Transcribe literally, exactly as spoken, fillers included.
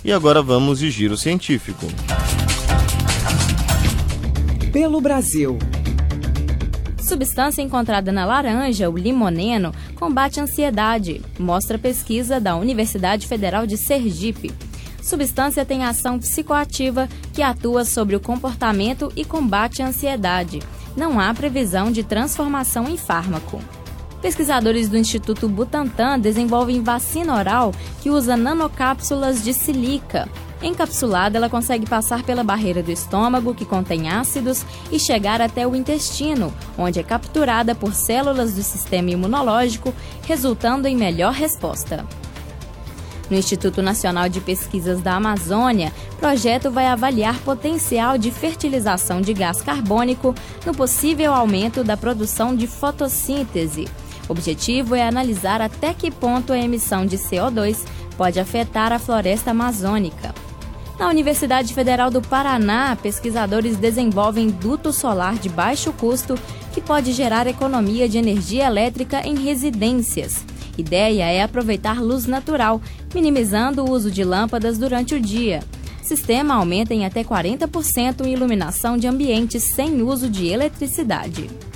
E agora vamos de giro científico. Pelo Brasil. Substância encontrada na laranja, o limoneno, combate a ansiedade, mostra pesquisa da Universidade Federal de Sergipe. Substância tem ação psicoativa que atua sobre o comportamento e combate a ansiedade. Não há previsão de transformação em fármaco. Pesquisadores do Instituto Butantan desenvolvem vacina oral que usa nanocápsulas de silica. Encapsulada, ela consegue passar pela barreira do estômago, que contém ácidos, e chegar até o intestino, onde é capturada por células do sistema imunológico, resultando em melhor resposta. No Instituto Nacional de Pesquisas da Amazônia, o projeto vai avaliar potencial de fertilização de gás carbônico no possível aumento da produção de fotossíntese. O objetivo é analisar até que ponto a emissão de C O dois pode afetar a floresta amazônica. Na Universidade Federal do Paraná, pesquisadores desenvolvem duto solar de baixo custo que pode gerar economia de energia elétrica em residências. Ideia é aproveitar luz natural, minimizando o uso de lâmpadas durante o dia. Sistema aumenta em até quarenta por cento a iluminação de ambientes sem uso de eletricidade.